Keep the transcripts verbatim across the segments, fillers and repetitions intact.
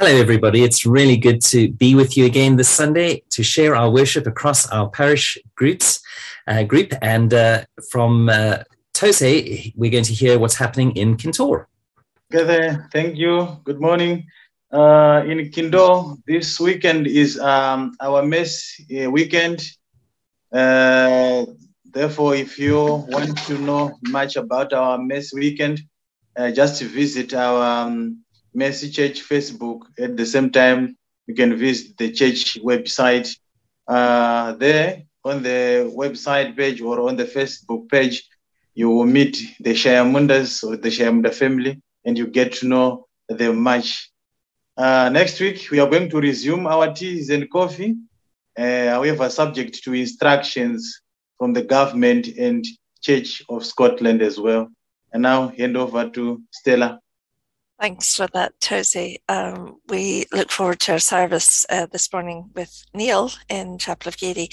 Hello, everybody. It's really good to be with you again this Sunday to share our worship across our parish groups, uh, group. And uh, from uh, Tose, we're going to hear what's happening in Kintore. Together, thank you. Good morning. Uh, in Kintore, this weekend is um, our mess uh, weekend. Uh, therefore, if you want to know much about our mess weekend, uh, just visit our um, Mercy Church Facebook. At the same time, you can visit the church website. Uh, there on the website page or on the Facebook page, you will meet the Shayamundas or the Shayamunda family, and you get to know them much. Uh, next week, we are going to resume our teas and coffee. Uh, however, subject to instructions from the government and Church of Scotland as well. And now hand over to Stella. Thanks for that, Tosie. Um, we look forward to our service uh, this morning with Neil in Chapel of Gaiety.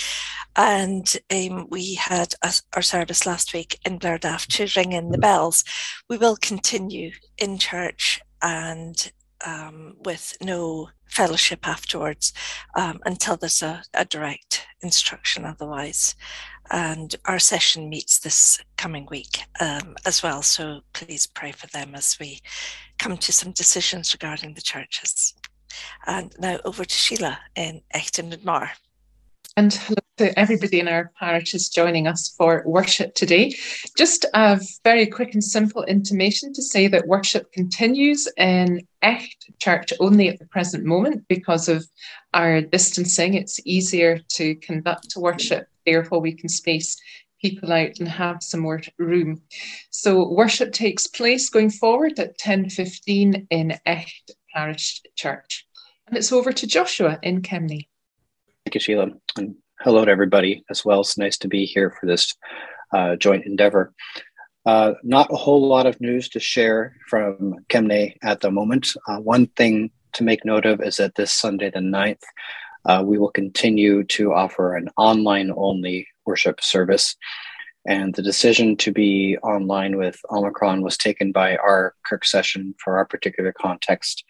And um, we had a, our service last week in Blairdaft to ring in the bells. We will continue in church and um, with no fellowship afterwards um, until there's a, a direct instruction otherwise. And our session meets this coming week um, as well. So please pray for them as we come to some decisions regarding the churches. And now over to Sheila in Echton and Mar. And hello to everybody in our parishes joining us for worship today. Just a very quick and simple intimation to say that worship continues in Echt Church only at the present moment because of our distancing. It's easier to conduct worship, therefore we can space people out and have some more room. So worship takes place going forward at ten fifteen in Echt Parish Church. And it's over to Joshua in Kemney. Thank you, Sheila. And hello to everybody as well. It's nice to be here for this uh, joint endeavor. Uh, not a whole lot of news to share from Kemney at the moment. Uh, one thing to make note of is that this Sunday the ninth, uh, we will continue to offer an online-only worship service. And the decision to be online with Omicron was taken by our Kirk session for our particular context.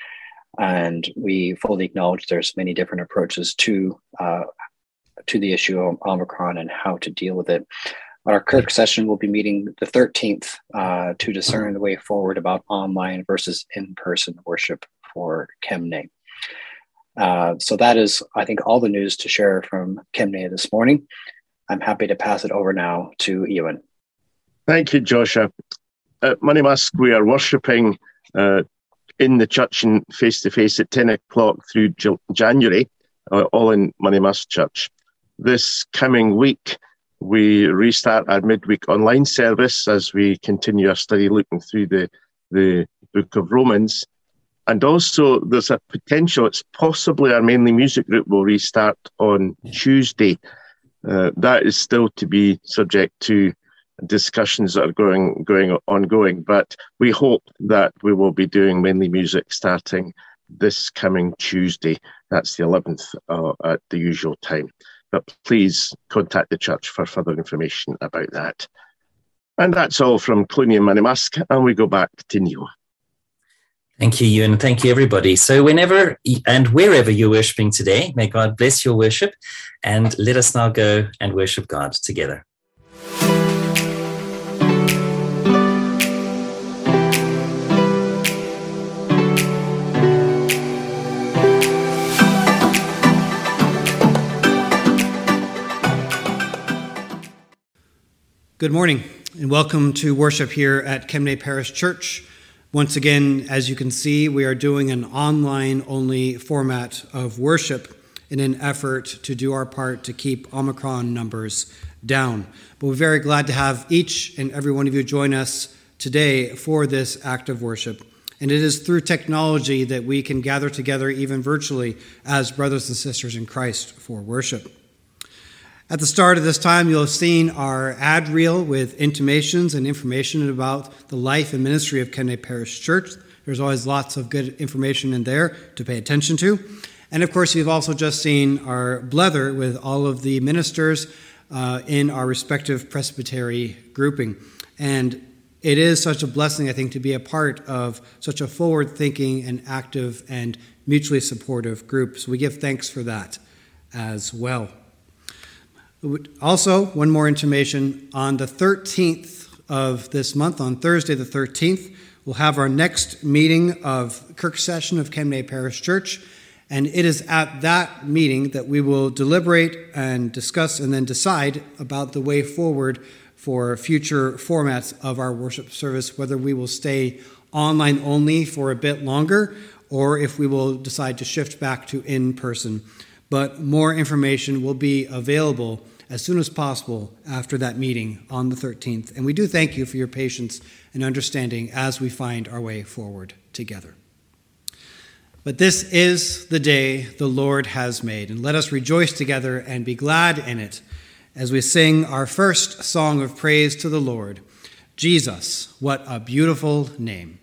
And we fully acknowledge there's many different approaches to uh, to the issue of Omicron and how to deal with it. Our Kirk session will be meeting the thirteenth uh, to discern the way forward about online versus in-person worship for Kemney. Uh, so that is, I think, all the news to share from Kemney this morning. I'm happy to pass it over now to Ewan. Thank you, Joshua. At Monymusk, we are worshipping uh, in the church and face-to-face at ten o'clock through J- January, uh, all in Monymusk Church. This coming week, we restart our midweek online service as we continue our study looking through the, the book of Romans. And also there's a potential, it's possibly our mainly music group will restart on Tuesday. Uh, that is still to be subject to discussions that are going going ongoing, but we hope that we will be doing mainly music starting this coming Tuesday. That's the eleventh uh, at the usual time. But please contact the church for further information about that. And that's all from Clooney and Monymusk, and we go back to Neil. Thank you, Ewan. Thank you, everybody. So whenever and wherever you're worshiping today, may God bless your worship, and let us now go and worship God together. Good morning, and welcome to worship here at Kemney Parish Church. Once again, as you can see, we are doing an online-only format of worship in an effort to do our part to keep Omicron numbers down. But we're very glad to have each and every one of you join us today for this act of worship. And it is through technology that we can gather together even virtually as brothers and sisters in Christ for worship. At the start of this time, you'll have seen our ad reel with intimations and information about the life and ministry of Kemney Parish Church. There's always lots of good information in there to pay attention to. And of course, you've also just seen our blether with all of the ministers uh, in our respective presbytery grouping. And it is such a blessing, I think, to be a part of such a forward-thinking and active and mutually supportive group. So we give thanks for that as well. Also, one more intimation, on the thirteenth of this month, on Thursday the thirteenth, we'll have our next meeting of Kirk Session of Kemnay Parish Church, and it is at that meeting that we will deliberate and discuss and then decide about the way forward for future formats of our worship service, whether we will stay online only for a bit longer or if we will decide to shift back to in-person. But more information will be available as soon as possible after that meeting on the thirteenth. And we do thank you for your patience and understanding as we find our way forward together. But this is the day the Lord has made, and let us rejoice together and be glad in it as we sing our first song of praise to the Lord. Jesus, what a beautiful name.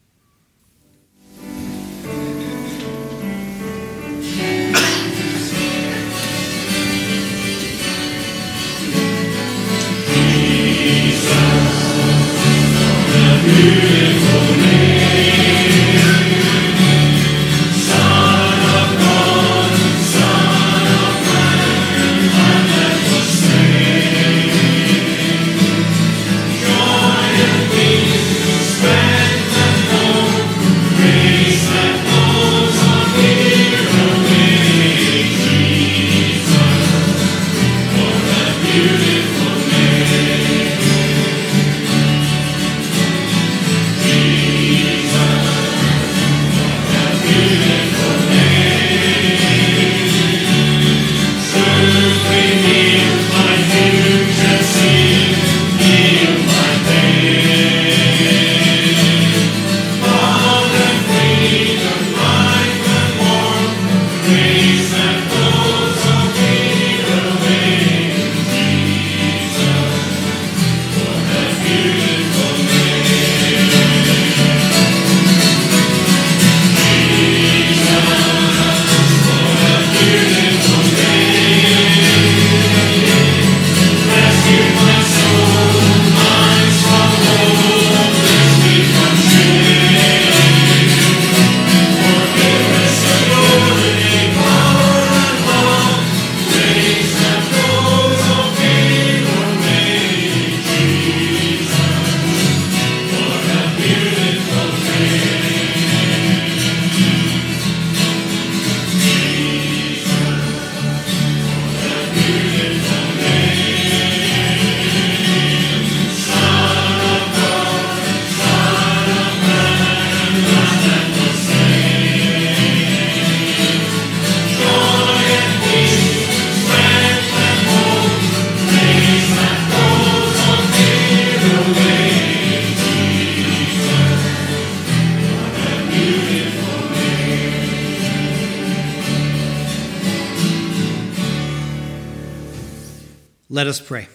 Let us pray.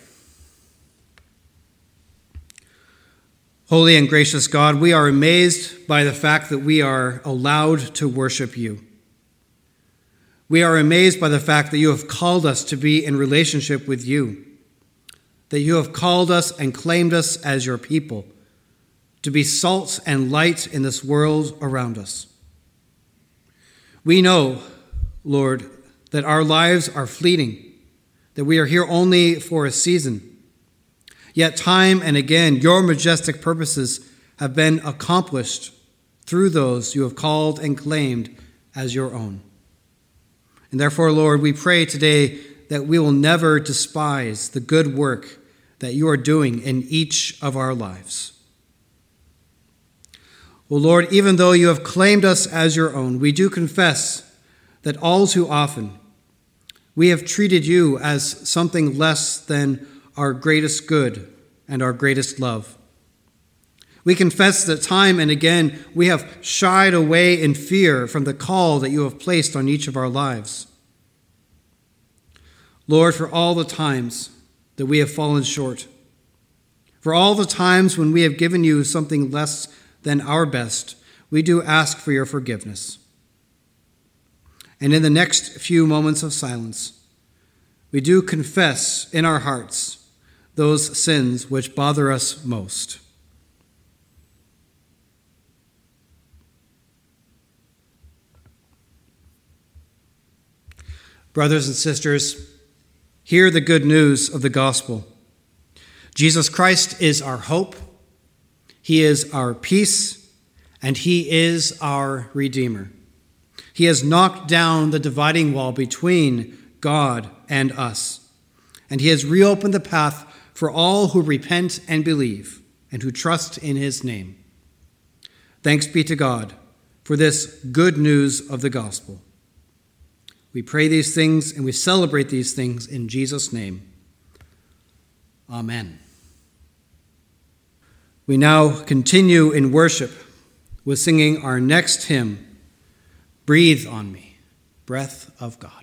Holy and gracious God, we are amazed by the fact that we are allowed to worship you. We are amazed by the fact that you have called us to be in relationship with you, that you have called us and claimed us as your people, to be salt and light in this world around us. We know, Lord, that our lives are fleeting, that we are here only for a season. Yet time and again, your majestic purposes have been accomplished through those you have called and claimed as your own. And therefore, Lord, we pray today that we will never despise the good work that you are doing in each of our lives. O Lord, even though you have claimed us as your own, we do confess that all too often we have treated you as something less than our greatest good and our greatest love. We confess that time and again we have shied away in fear from the call that you have placed on each of our lives. Lord, for all the times that we have fallen short, for all the times when we have given you something less than our best, we do ask for your forgiveness. And in the next few moments of silence, we do confess in our hearts those sins which bother us most. Brothers and sisters, hear the good news of the gospel. Jesus Christ is our hope, he is our peace, and he is our Redeemer. He has knocked down the dividing wall between God and us, and he has reopened the path for all who repent and believe and who trust in his name. Thanks be to God for this good news of the gospel. We pray these things and we celebrate these things in Jesus' name. Amen. We now continue in worship with singing our next hymn, Breathe on Me, Breath of God.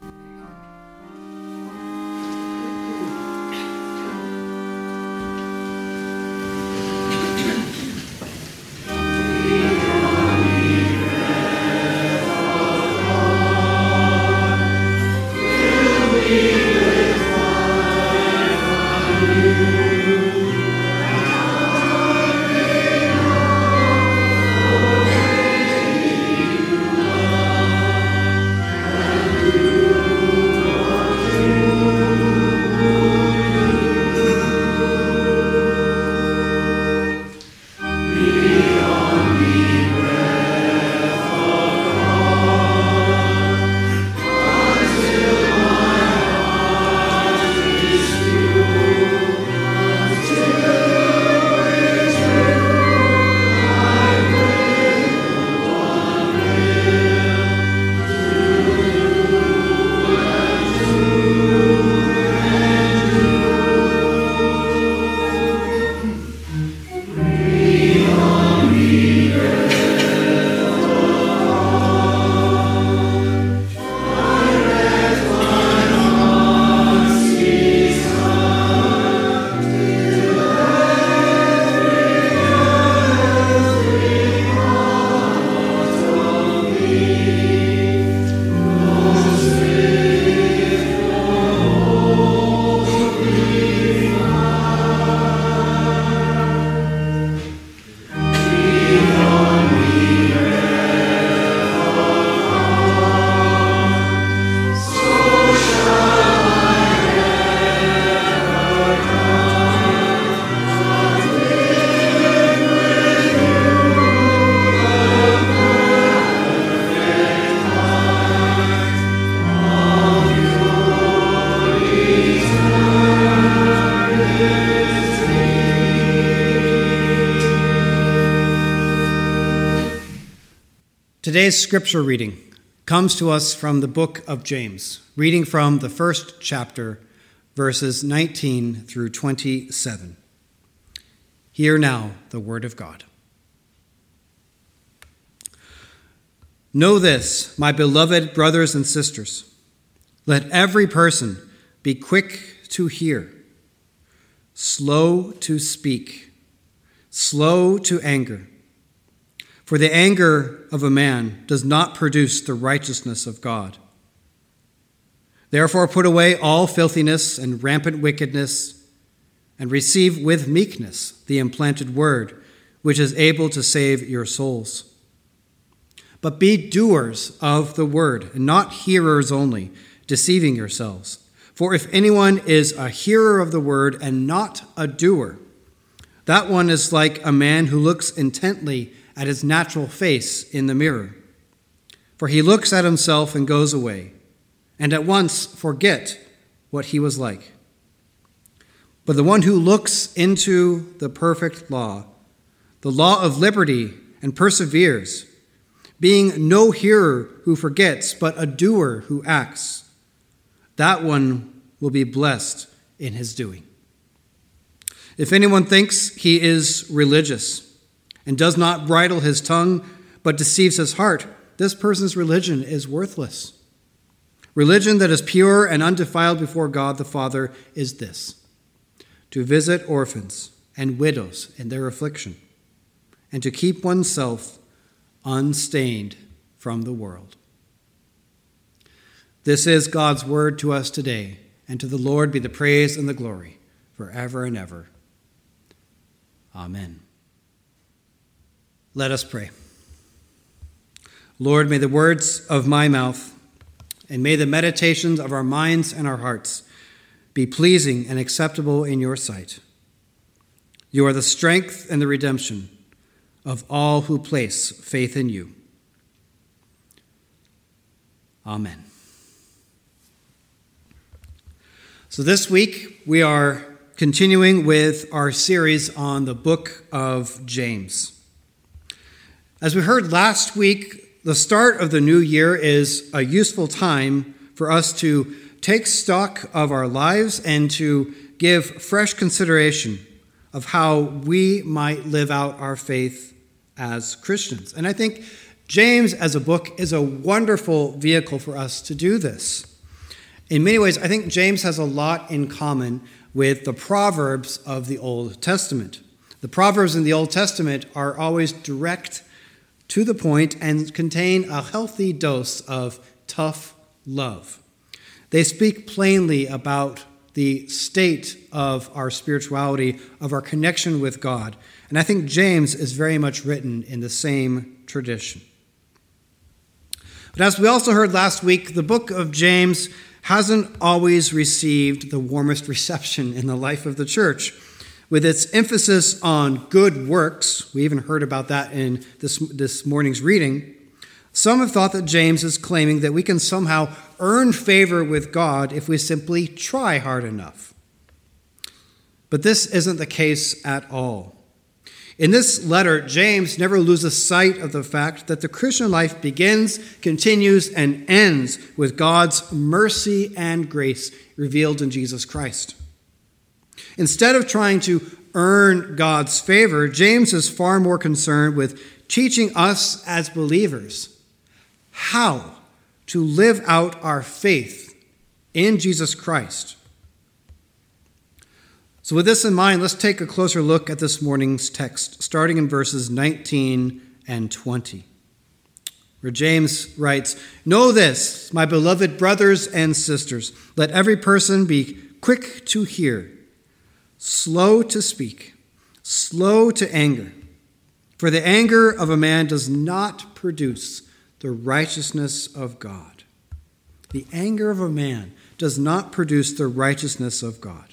Today's scripture reading comes to us from the book of James, reading from the first chapter, verses nineteen through twenty-seven. Hear now the word of God. Know this, my beloved brothers and sisters. Let every person be quick to hear, slow to speak, slow to anger. For the anger of a man does not produce the righteousness of God. Therefore put away all filthiness and rampant wickedness, and receive with meekness the implanted word, which is able to save your souls. But be doers of the word, and not hearers only, deceiving yourselves. For if anyone is a hearer of the word and not a doer, that one is like a man who looks intently at his natural face in the mirror. For he looks at himself and goes away, and at once forget what he was like. But the one who looks into the perfect law, the law of liberty, and perseveres, being no hearer who forgets, but a doer who acts, that one will be blessed in his doing. If anyone thinks he is religious and does not bridle his tongue, but deceives his heart, this person's religion is worthless. Religion that is pure and undefiled before God the Father is this: to visit orphans and widows in their affliction, and to keep oneself unstained from the world. This is God's word to us today, and to the Lord be the praise and the glory forever and ever. Amen. Let us pray. Lord, may the words of my mouth And may the meditations of our minds and our hearts be pleasing and acceptable in your sight. You are the strength and the redemption of all who place faith in you. Amen. So this week we are continuing with our series on the book of James. As we heard last week, the start of the new year is a useful time for us to take stock of our lives and to give fresh consideration of how we might live out our faith as Christians. And I think James as a book is a wonderful vehicle for us to do this. In many ways, I think James has a lot in common with the Proverbs of the Old Testament. The Proverbs in the Old Testament are always direct, to the point, and contain a healthy dose of tough love. They speak plainly about the state of our spirituality, of our connection with God. And I think James is very much written in the same tradition. But as we also heard last week, the book of James hasn't always received the warmest reception in the life of the church. With its emphasis on good works, we even heard about that in this, this morning's reading, some have thought that James is claiming that we can somehow earn favor with God if we simply try hard enough. But this isn't the case at all. In this letter, James never loses sight of the fact that the Christian life begins, continues, and ends with God's mercy and grace revealed in Jesus Christ. Instead of trying to earn God's favor, James is far more concerned with teaching us as believers how to live out our faith in Jesus Christ. So with this in mind, let's take a closer look at this morning's text, starting in verses nineteen and twenty, where James writes, "Know this, my beloved brothers and sisters, let every person be quick to hear, slow to speak, slow to anger. For the anger of a man does not produce the righteousness of God." The anger of a man does not produce the righteousness of God.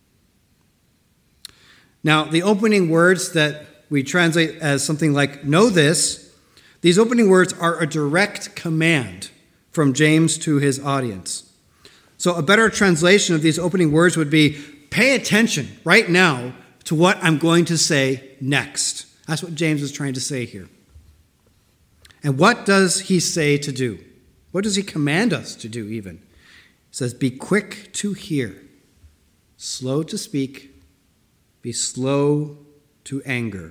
Now, the opening words that we translate as something like, "know this," these opening words are a direct command from James to his audience. So a better translation of these opening words would be, pay attention right now to what I'm going to say next. That's what James is trying to say here. And what does he say to do? What does he command us to do even? He says, be quick to hear, slow to speak, be slow to anger.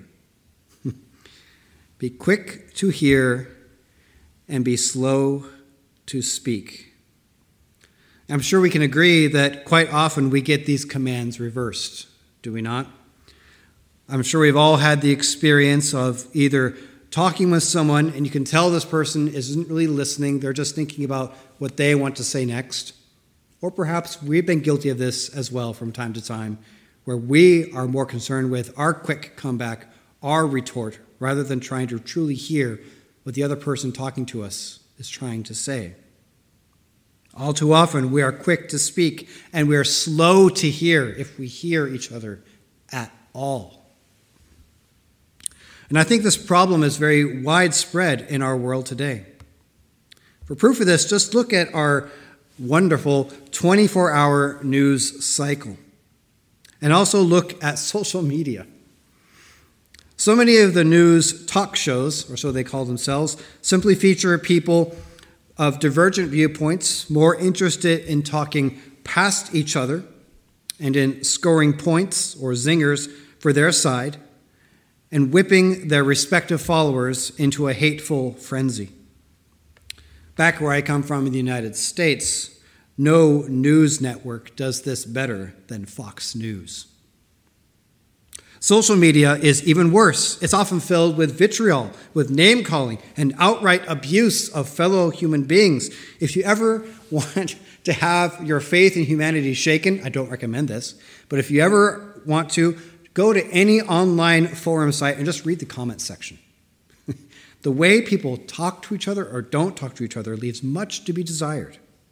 Be quick to hear and be slow to speak. I'm sure we can agree that quite often we get these commands reversed, do we not? I'm sure we've all had the experience of either talking with someone and you can tell this person isn't really listening, they're just thinking about what they want to say next. Or perhaps we've been guilty of this as well from time to time, where we are more concerned with our quick comeback, our retort, rather than trying to truly hear what the other person talking to us is trying to say. All too often, we are quick to speak and we are slow to hear if we hear each other at all. And I think this problem is very widespread in our world today. For proof of this, just look at our wonderful twenty-four hour news cycle. And also look at social media. So many of the news talk shows, or so they call themselves, simply feature people of divergent viewpoints, more interested in talking past each other and in scoring points or zingers for their side and whipping their respective followers into a hateful frenzy. Back where I come from in the United States, no news network does this better than Fox News. Social media is even worse. It's often filled with vitriol, with name-calling, and outright abuse of fellow human beings. If you ever want to have your faith in humanity shaken, I don't recommend this, but if you ever want to, go to any online forum site and just read the comment section. The way people talk to each other or don't talk to each other leaves much to be desired.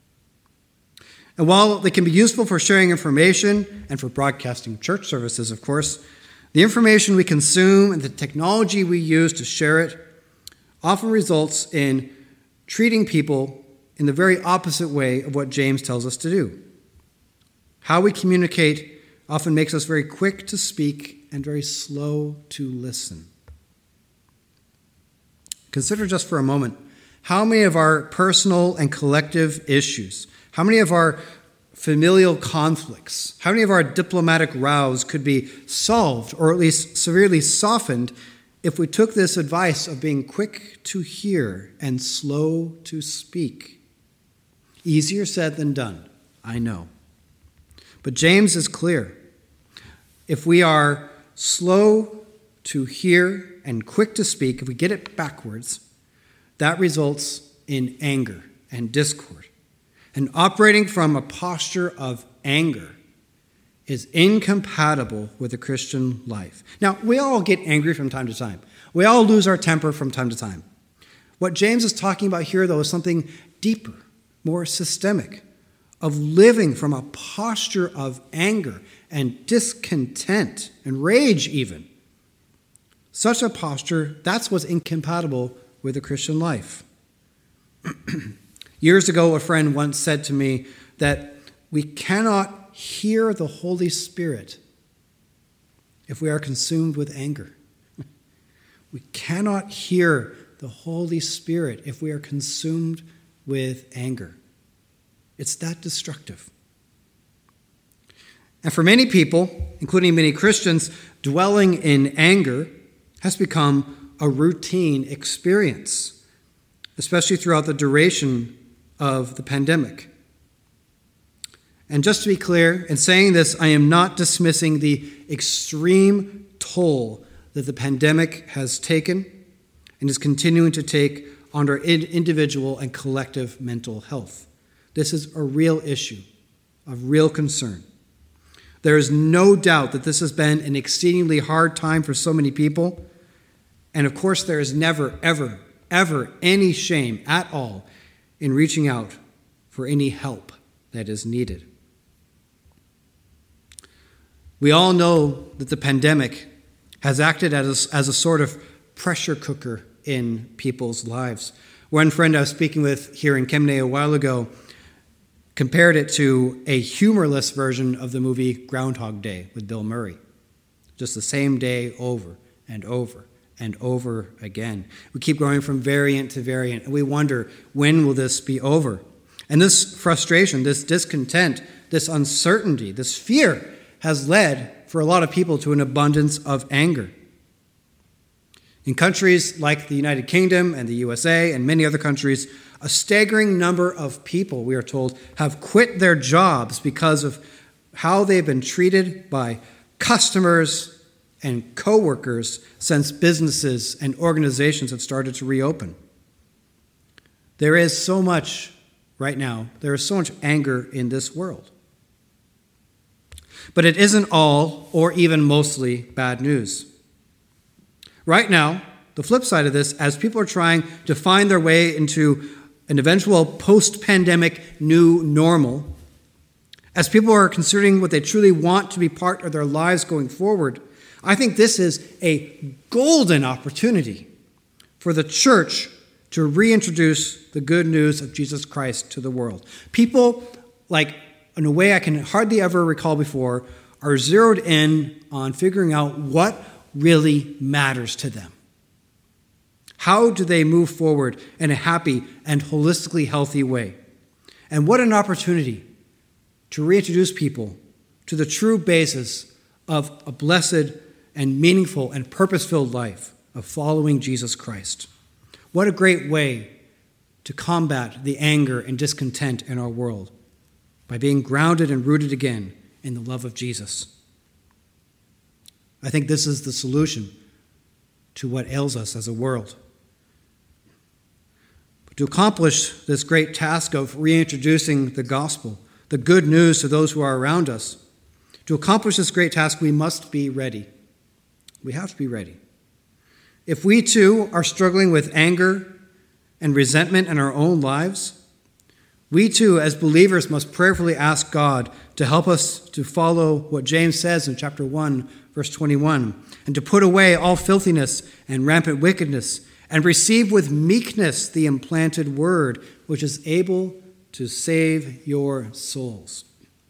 And while they can be useful for sharing information and for broadcasting church services, of course, the information we consume and the technology we use to share it often results in treating people in the very opposite way of what James tells us to do. How we communicate often makes us very quick to speak and very slow to listen. Consider just for a moment how many of our personal and collective issues, how many of our familial conflicts, how many of our diplomatic rows could be solved or at least severely softened if we took this advice of being quick to hear and slow to speak. Easier said than done, I know. But James is clear. If we are slow to hear and quick to speak, if we get it backwards, that results in anger and discord. And operating from a posture of anger is incompatible with a Christian life. Now, we all get angry from time to time. We all lose our temper from time to time. What James is talking about here, though, is something deeper, more systemic, of living from a posture of anger and discontent and rage even. Such a posture, that's what's incompatible with a Christian life. Years ago, a friend once said to me that we cannot hear the Holy Spirit if we are consumed with anger. We cannot hear the Holy Spirit if we are consumed with anger. It's that destructive. And for many people, including many Christians, dwelling in anger has become a routine experience, especially throughout the duration of the pandemic. And just to be clear, in saying this, I am not dismissing the extreme toll that the pandemic has taken and is continuing to take on our individual and collective mental health. This is a real issue of real concern. There is no doubt that this has been an exceedingly hard time for so many people. And of course, there is never, ever, ever any shame at all in reaching out for any help that is needed. We all know that the pandemic has acted as a, as a sort of pressure cooker in people's lives. One friend I was speaking with here in Kemnay a while ago compared it to a humorless version of the movie Groundhog Day with Bill Murray. Just the same day over and over and over again. We keep going from variant to variant, and we wonder, when will this be over? And this frustration, this discontent, this uncertainty, this fear has led for a lot of people to an abundance of anger. In countries like the United Kingdom and the U S A and many other countries, a staggering number of people, we are told, have quit their jobs because of how they've been treated by customers and co-workers since businesses and organizations have started to reopen. There is so much right now, there is so much anger in this world. But it isn't all or even mostly bad news. Right now, the flip side of this, as people are trying to find their way into an eventual post-pandemic new normal, as people are considering what they truly want to be part of their lives going forward, I think this is a golden opportunity for the church to reintroduce the good news of Jesus Christ to the world. People, like in a way I can hardly ever recall before, are zeroed in on figuring out what really matters to them. How do they move forward in a happy and holistically healthy way? And what an opportunity to reintroduce people to the true basis of a blessed and meaningful and purpose-filled life of following Jesus Christ. What a great way to combat the anger and discontent in our world by being grounded and rooted again in the love of Jesus. I think this is the solution to what ails us as a world. But to accomplish this great task of reintroducing the gospel, the good news to those who are around us, to accomplish this great task, we must be ready. We have to be ready. If we too are struggling with anger and resentment in our own lives, We too, as believers, must prayerfully ask God to help us to follow what James says in chapter one, verse twenty-one, and to put away all filthiness and rampant wickedness, and receive with meekness the implanted word, which is able to save your souls.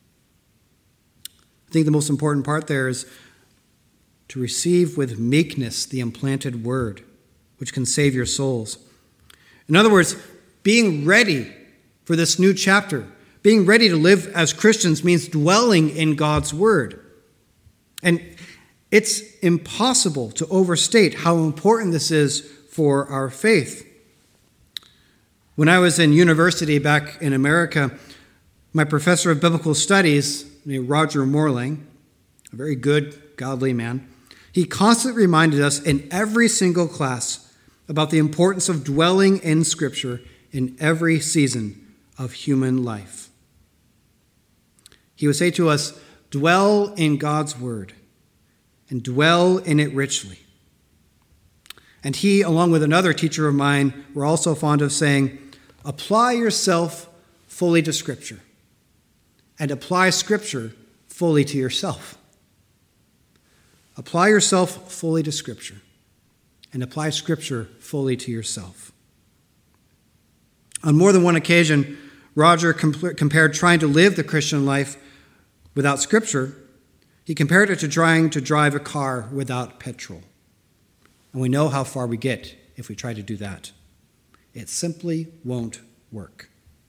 I think the most important part there is to receive with meekness the implanted word, which can save your souls. In other words, being ready for this new chapter, being ready to live as Christians means dwelling in God's word. And it's impossible to overstate how important this is for our faith. When I was in university back in America, my professor of biblical studies, named Roger Morling, a very good, godly man, he constantly reminded us in every single class about the importance of dwelling in Scripture in every season of human life. He would say to us, dwell in God's word and dwell in it richly. And he, along with another teacher of mine, were also fond of saying, apply yourself fully to Scripture and apply Scripture fully to yourself. Apply yourself fully to Scripture and apply Scripture fully to yourself. On more than one occasion, Roger comp- compared trying to live the Christian life without Scripture. He compared it to trying to drive a car without petrol. And we know how far we get if we try to do that. It simply won't work.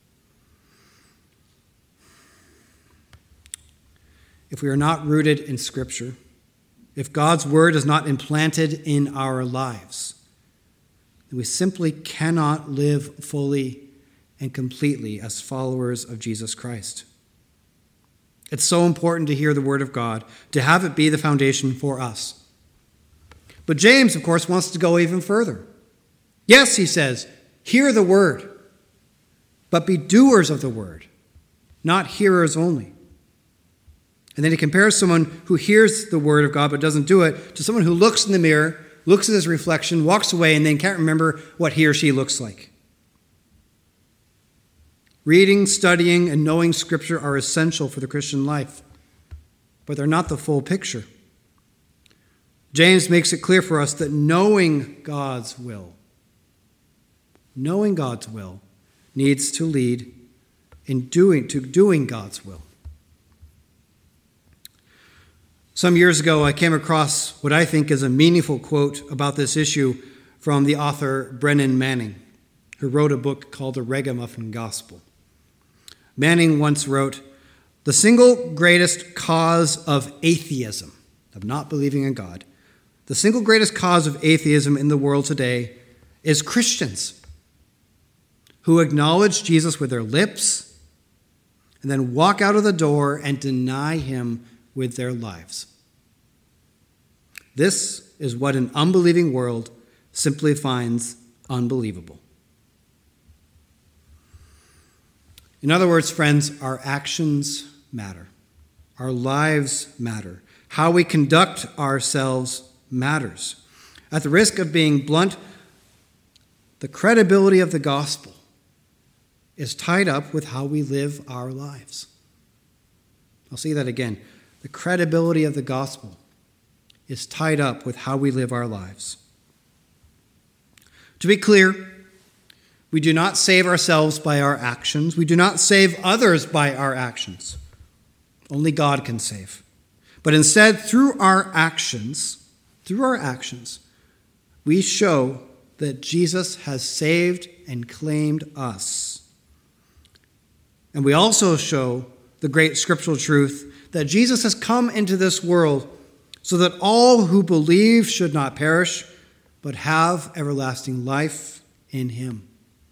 If we are not rooted in Scripture, if God's word is not implanted in our lives, then we simply cannot live fully and completely as followers of Jesus Christ. It's so important to hear the word of God, to have it be the foundation for us. But James, of course, wants to go even further. Yes, he says, hear the word, but be doers of the word, not hearers only. And then he compares someone who hears the word of God but doesn't do it to someone who looks in the mirror, looks at his reflection, walks away, and then can't remember what he or she looks like. Reading, studying, and knowing Scripture are essential for the Christian life, but they're not the full picture. James makes it clear for us that knowing God's will, knowing God's will, needs to lead in doing to doing God's will. Some years ago, I came across what I think is a meaningful quote about this issue from the author Brennan Manning, who wrote a book called The Ragamuffin Gospel. Manning once wrote, "The single greatest cause of atheism, of not believing in God, the single greatest cause of atheism in the world today is Christians who acknowledge Jesus with their lips and then walk out of the door and deny him with their lives. This is what an unbelieving world simply finds unbelievable." In other words, friends, our actions matter. Our lives matter. How we conduct ourselves matters. At the risk of being blunt, the credibility of the gospel is tied up with how we live our lives. I'll say that again. The credibility of the gospel is tied up with how we live our lives. To be clear, we do not save ourselves by our actions. We do not save others by our actions. Only God can save. But instead, through our actions, through our actions, we show that Jesus has saved and claimed us. And we also show the great scriptural truth that Jesus has come into this world so that all who believe should not perish, but have everlasting life in him.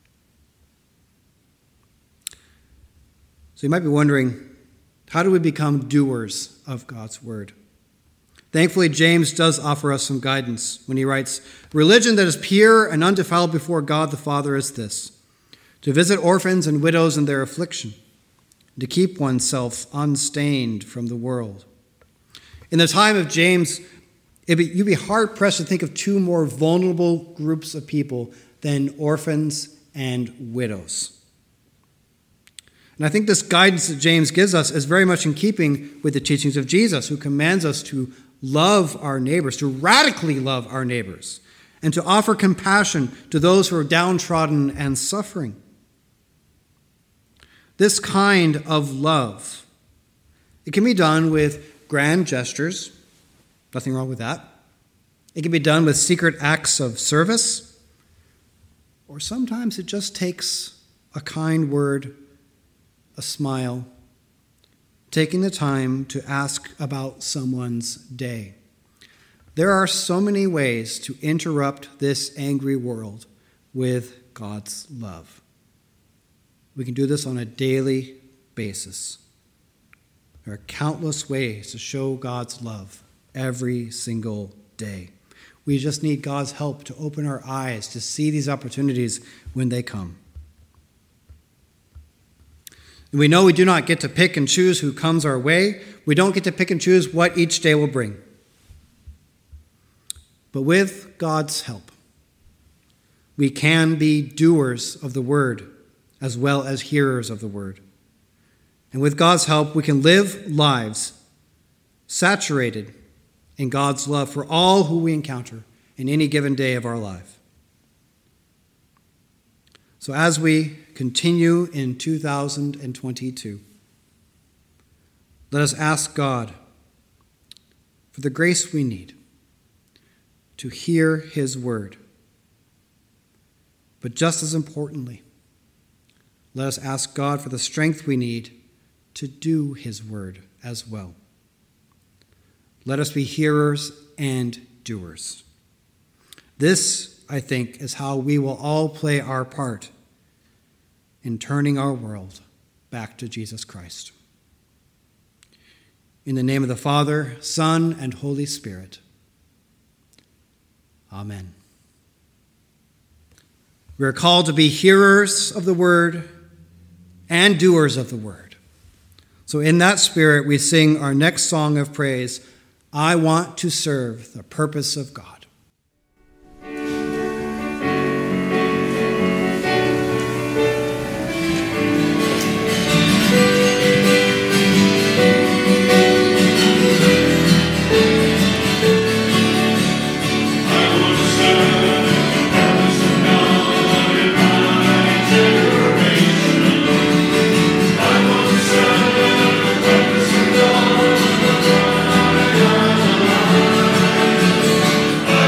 So you might be wondering, how do we become doers of God's word? Thankfully, James does offer us some guidance when he writes, "Religion that is pure and undefiled before God the Father is this, to visit orphans and widows in their affliction, to keep oneself unstained from the world." In the time of James, it'd be, you'd be hard-pressed to think of two more vulnerable groups of people than orphans and widows. And I think this guidance that James gives us is very much in keeping with the teachings of Jesus, who commands us to love our neighbors, to radically love our neighbors, and to offer compassion to those who are downtrodden and suffering. This kind of love, it can be done with grand gestures, nothing wrong with that. It can be done with secret acts of service, or sometimes it just takes a kind word, a smile, taking the time to ask about someone's day. There are so many ways to interrupt this angry world with God's love. We can do this on a daily basis. There are countless ways to show God's love every single day. We just need God's help to open our eyes to see these opportunities when they come. And we know we do not get to pick and choose who comes our way. We don't get to pick and choose what each day will bring. But with God's help, we can be doers of the word as well as hearers of the word. And with God's help, we can live lives saturated in God's love for all who we encounter in any given day of our life. So as we continue in two thousand twenty-two, let us ask God for the grace we need to hear his word. But just as importantly, let us ask God for the strength we need to do his word as well. Let us be hearers and doers. This, I think, is how we will all play our part in turning our world back to Jesus Christ. In the name of the Father, Son, and Holy Spirit. Amen. We are called to be hearers of the word and doers of the word. So in that spirit, we sing our next song of praise, I Want to Serve the Purpose of God. I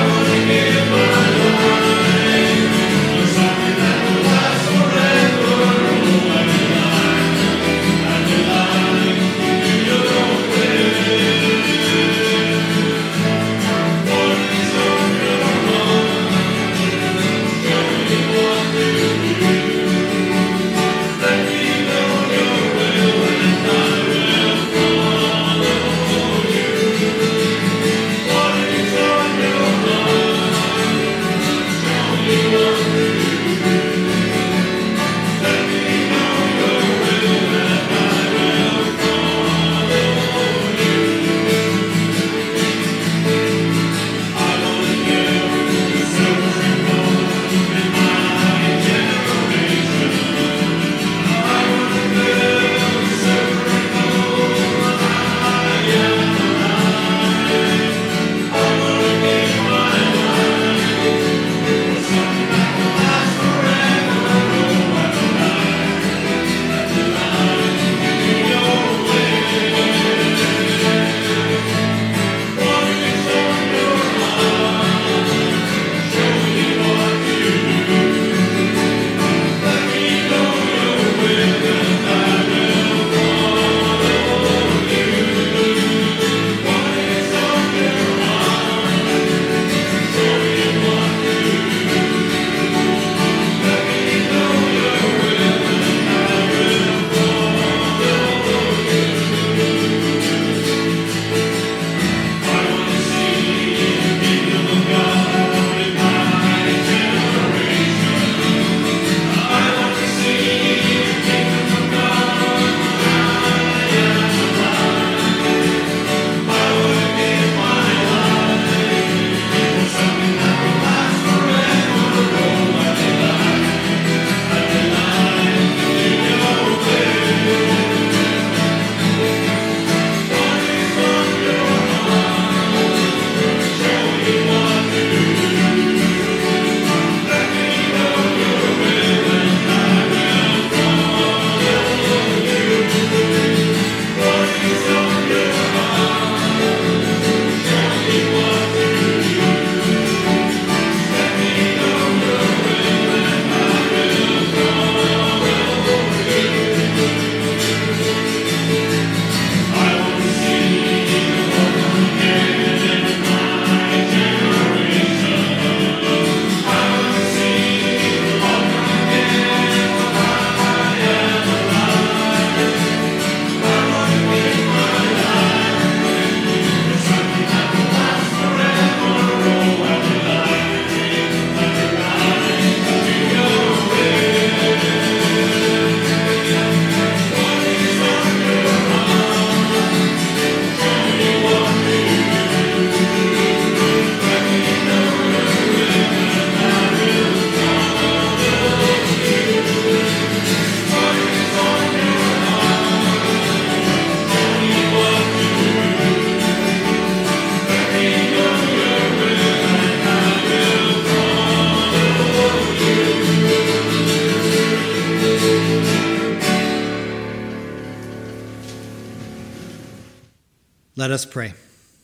Let us pray.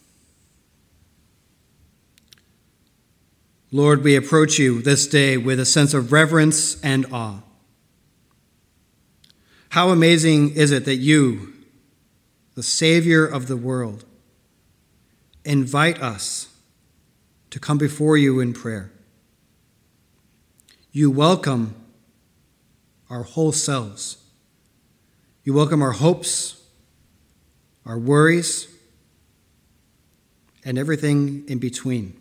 Lord, we approach you this day with a sense of reverence and awe. How amazing is it that you, the Savior of the world, invite us to come before you in prayer. You welcome our whole selves. You welcome our hopes, our worries, and everything in between.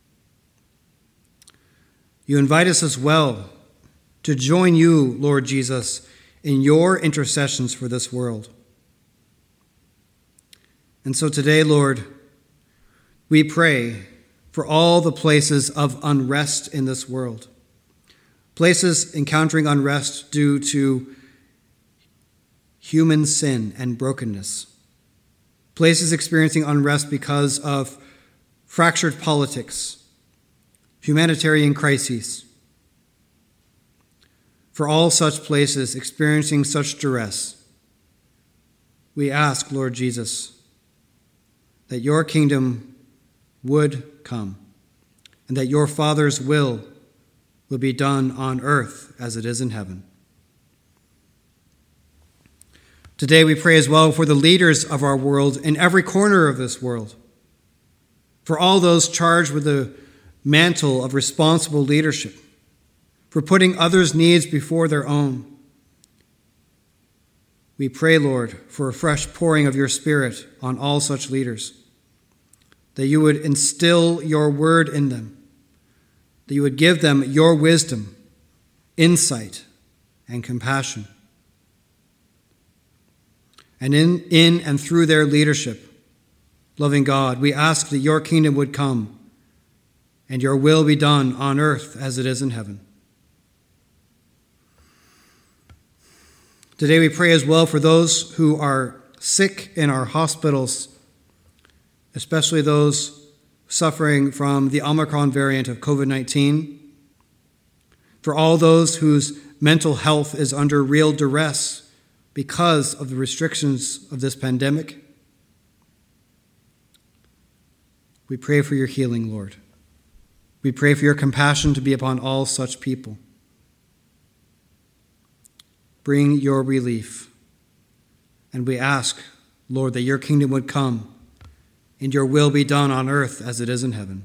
You invite us as well to join you, Lord Jesus, in your intercessions for this world. And so today, Lord, we pray for all the places of unrest in this world, places encountering unrest due to human sin and brokenness, places experiencing unrest because of fractured politics, humanitarian crises. For all such places experiencing such duress, we ask, Lord Jesus, that your kingdom would come and that your Father's will will be done on earth as it is in heaven. Today we pray as well for the leaders of our world in every corner of this world, for all those charged with the mantle of responsible leadership, for putting others' needs before their own. We pray, Lord, for a fresh pouring of your Spirit on all such leaders, that you would instill your word in them, that you would give them your wisdom, insight, and compassion. And in, in and through their leadership, loving God, we ask that your kingdom would come and your will be done on earth as it is in heaven. Today we pray as well for those who are sick in our hospitals, especially those suffering from the Omicron variant of covid nineteen, for all those whose mental health is under real duress because of the restrictions of this pandemic. We pray for your healing, Lord. We pray for your compassion to be upon all such people. Bring your relief. And we ask, Lord, that your kingdom would come and your will be done on earth as it is in heaven.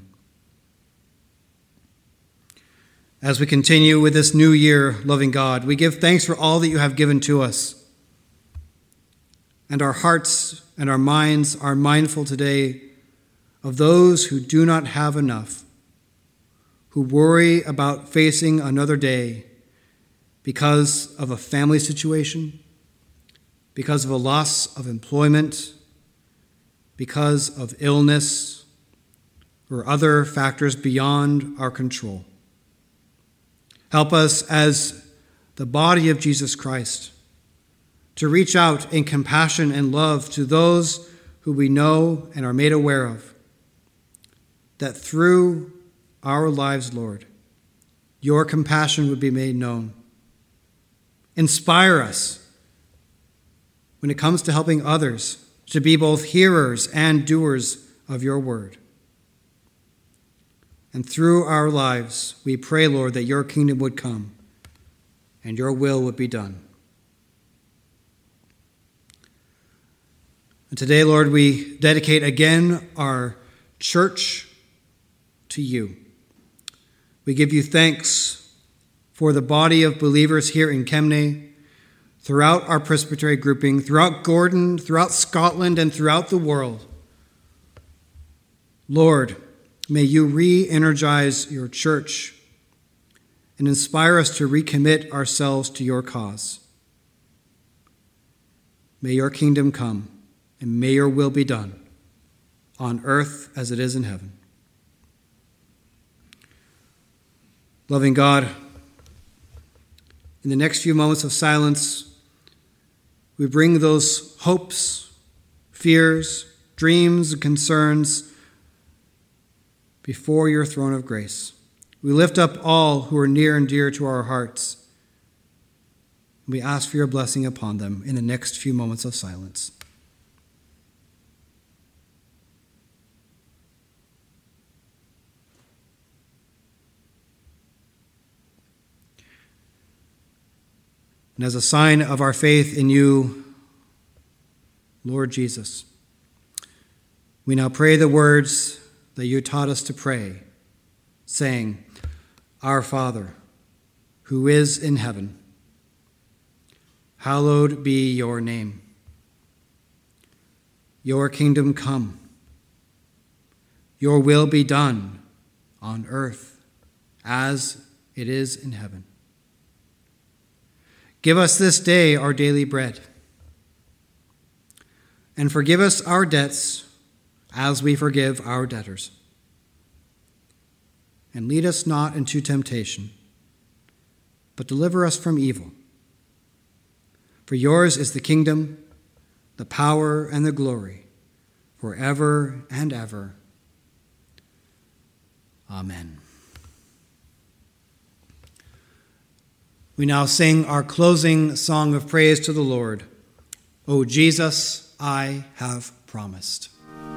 As we continue with this new year, loving God, we give thanks for all that you have given to us. And our hearts and our minds are mindful today of those who do not have enough, who worry about facing another day because of a family situation, because of a loss of employment, because of illness, or other factors beyond our control. Help us as the body of Jesus Christ to reach out in compassion and love to those who we know and are made aware of, that through our lives, Lord, your compassion would be made known. Inspire us when it comes to helping others to be both hearers and doers of your word. And through our lives, we pray, Lord, that your kingdom would come and your will would be done. And today, Lord, we dedicate again our church to you. We give you thanks for the body of believers here in Kemnay, throughout our presbytery grouping, throughout Gordon, throughout Scotland, and throughout the world. Lord, may you re-energize your church and inspire us to recommit ourselves to your cause. May your kingdom come, and may your will be done, on earth as it is in heaven. Loving God, in the next few moments of silence, we bring those hopes, fears, dreams, and concerns before your throne of grace. We lift up all who are near and dear to our hearts. We ask for your blessing upon them in the next few moments of silence. And as a sign of our faith in you, Lord Jesus, we now pray the words that you taught us to pray, saying, Our Father, who is in heaven, hallowed be your name. Your kingdom come. Your will be done on earth as it is in heaven. Give us this day our daily bread, and forgive us our debts as we forgive our debtors. And lead us not into temptation, but deliver us from evil. For yours is the kingdom, the power, and the glory, forever and ever. Amen. We now sing our closing song of praise to the Lord. O Jesus, I have promised.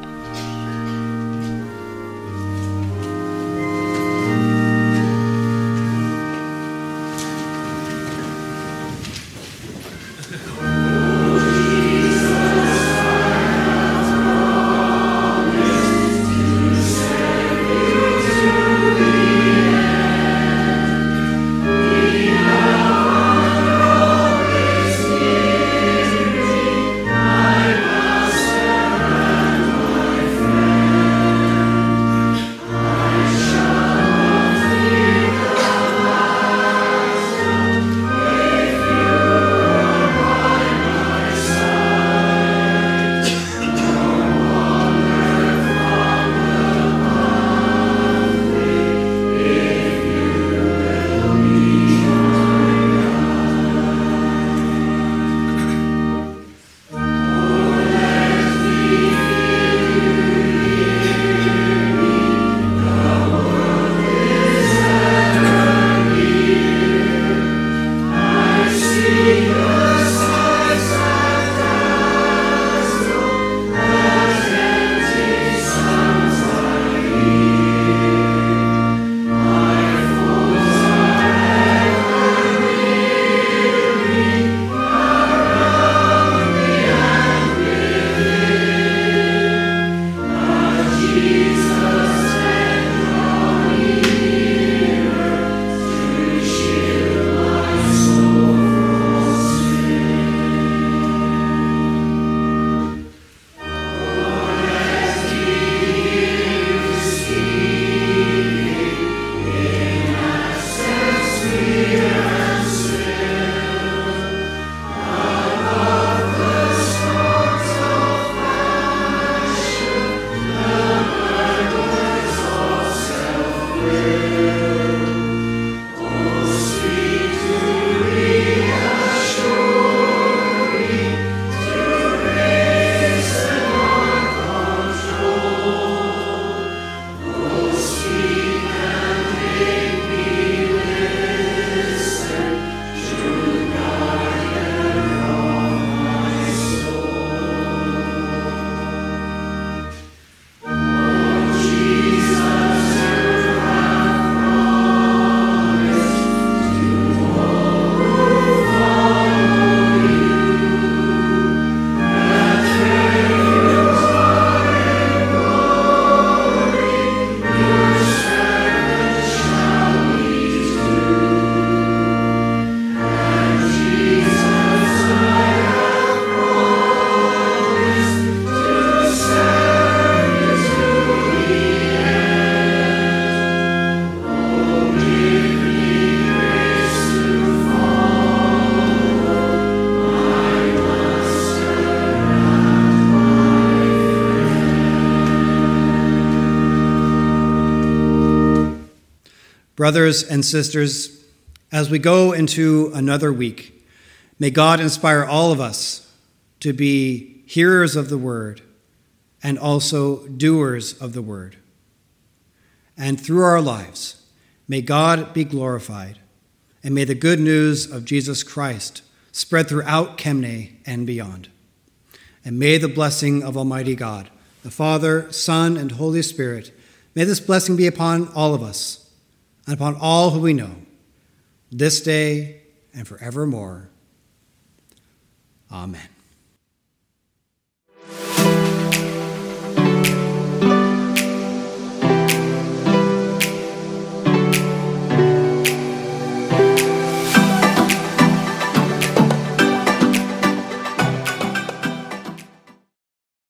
Brothers and sisters, as we go into another week, may God inspire all of us to be hearers of the word and also doers of the word. And through our lives, may God be glorified, and may the good news of Jesus Christ spread throughout Kemnay and beyond. And may the blessing of Almighty God, the Father, Son, and Holy Spirit, may this blessing be upon all of us and upon all who we know, this day and forevermore. Amen.